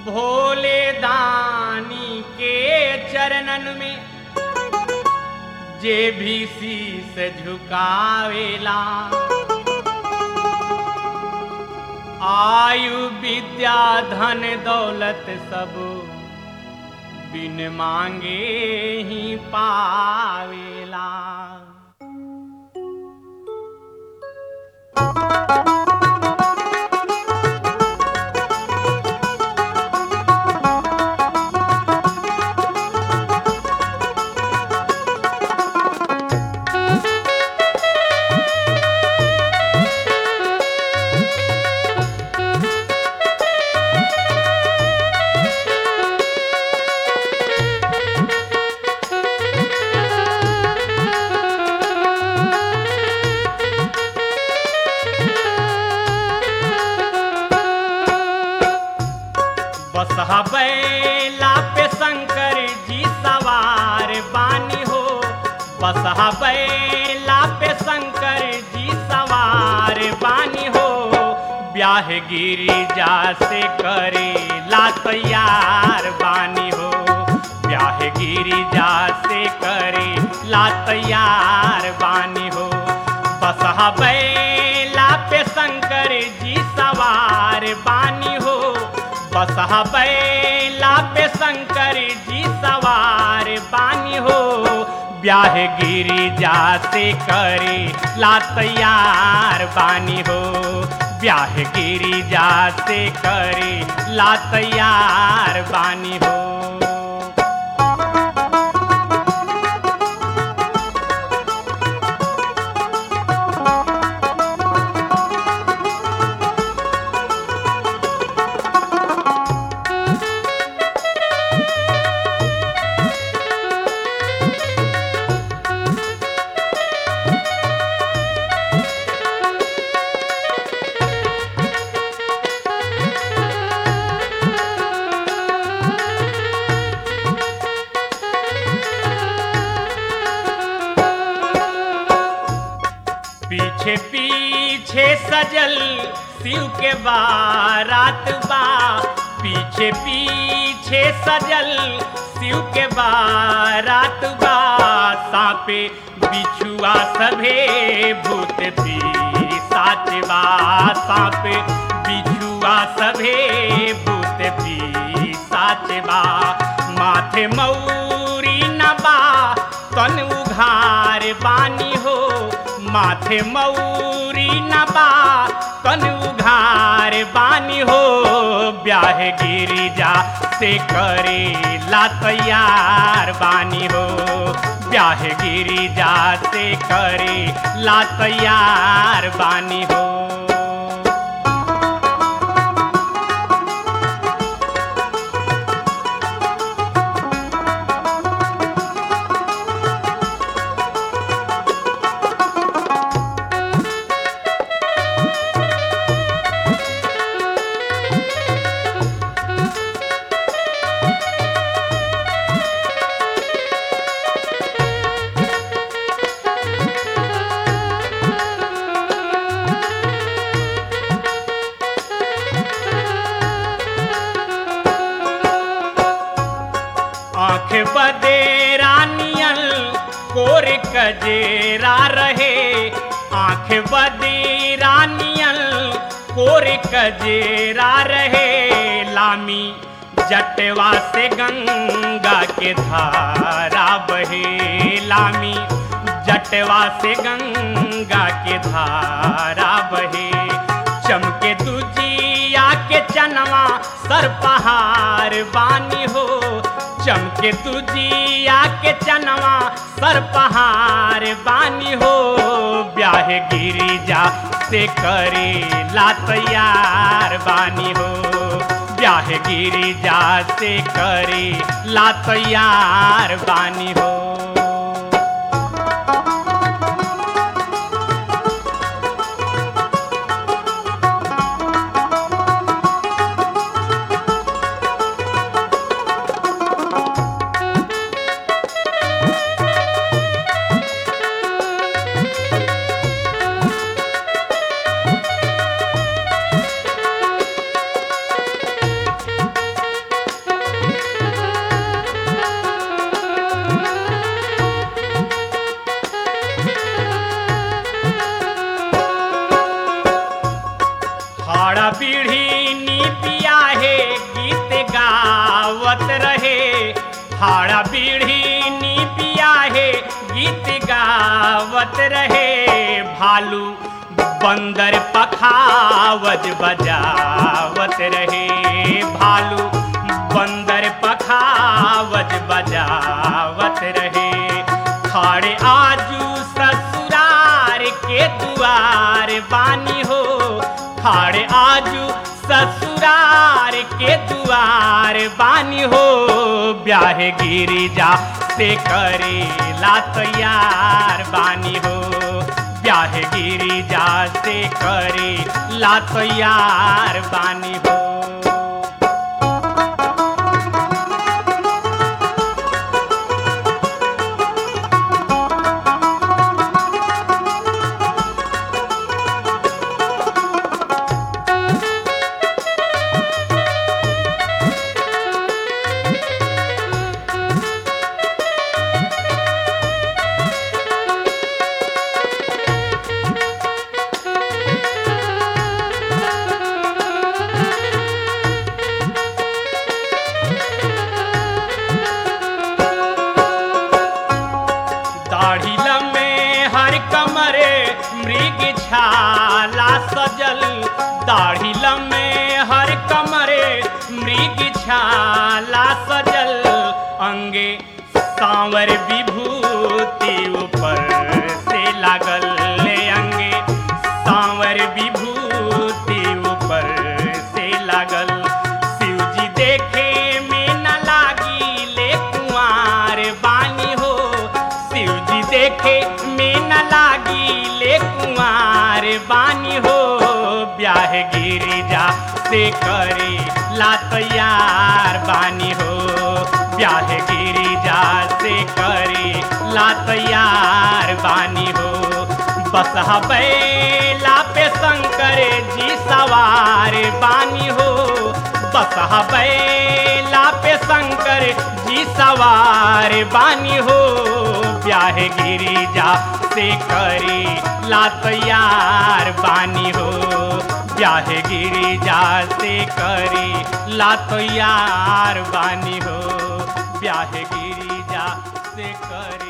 भोले दानी के चरणन में जे भी शीस झुकावेला, आयु विद्या धन दौलत सब बिन मांगे ही पावेला। बसहा बैला पे शंकर जी सवार बानी हो, बसहा बैला पे शंकर जी सवार बानी हो। ब्याह गिरिजा से करे ला तैयार बानी हो, ब्याह गिरिजा से करे ला तैयार बानी हो। बसहा बैला पे शंकर जी सवार बानी हो, बसहा बैला पे शंकर जी सवार बानी हो। ब्याह गिरिजा से करे ला तैयार बानी हो, ब्याह गिरिजा से करे ला तैयार बानी हो। पीछे पीछे सजल शिव के बारात बा, पीछे पीछे सजल शिव के बारात बा। सांपे बिछुआ सभे भूत पिशाच बा, सांपे बिछुआ सभे भूत पिशाच बा। माथे मौरी न बा तन उघार बानी हो, माथे मौरी न बा तन उघार बानी हो। ब्याह गिरिजा से करे ला तैयार बानी हो, ब्याह गिरिजा से करे ला तैयार बानी हो। आँख बदेरा नियल कोर कजेरा रहे, आँख बदेरा नियल कोर कजेरा रहे। लामी जटवा से गंगा के धारा बहे, लामी जटवा से गंगा के धारा बहे। चमके दुजिया के चनवा सर पहाड़ बानी हो, चमके तुझिया के चनवा सर पहाड़ बानी हो। ब्याह गिरिजा से करे ला तैयार बानी हो, ब्याह गिरिजा से करे ला तैयार बानी हो। भाड़ा बीढ़ी नी पिया है गीत गावत रहे। भाड़ा बीढ़ी नी पिया है गीत गावत रहे। भालू बंदर पखावज बजावत रहे। भालू बंदर पखावज बजावत रहे। खाड़े आजू ससुरार के दुआर बानी हो। खाड़े आजू ससुरार के दुआर बानी हो। ब्याहे गिरिजा से करे ला तैयार बानी हो। ब्याहे गिरिजा से करे ला तैयार बानी हो। दाढ़ी लम्बे हर कमरे मृग छाला सजल। दाढ़ी लम्बे हर कमरे मृग छाला सजल। अंगे सांवर विभूति ऊपर से लागल। अंगे सांवर विभूति ऊपर से लागल। शिवजी देखे में न लागी ले कुंवार बानी हो। शिवजी देखे में न लागी ले कुंवार बानी हो। ब्याह गिरिजा से करे ला तैयार बानी हो। ब्याह गिरिजा से करे ला तैयार बानी हो। बसहा बैला पे शंकर जी सवार बानी हो। बसहा बैला पे शंकर जी सवार बानी हो। ब्याह गिरिजा से करे ला तैयार बानी हो। ब्याह गिरिजा से करे ला तैयार बानी हो। ब्याह गिरिजा से करे